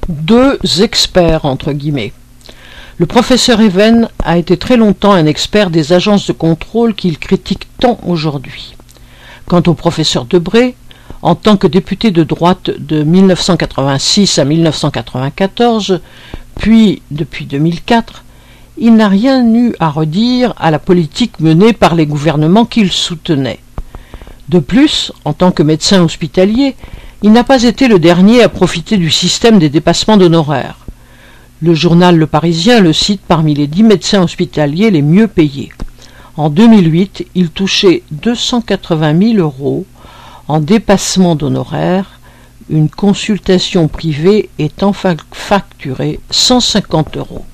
deux experts entre guillemets. Le professeur Even a été très longtemps un expert des agences de contrôle qu'il critique tant aujourd'hui. Quant au professeur Debré, en tant que député de droite de 1986 à 1994, puis depuis 2004, il n'a rien eu à redire à la politique menée par les gouvernements qu'il soutenait. De plus, en tant que médecin hospitalier, il n'a pas été le dernier à profiter du système des dépassements d'honoraires. Le journal Le Parisien le cite parmi les 10 médecins hospitaliers les mieux payés. En 2008, il touchait 280 000 € en dépassement d'honoraires, une consultation privée étant facturée 150 €.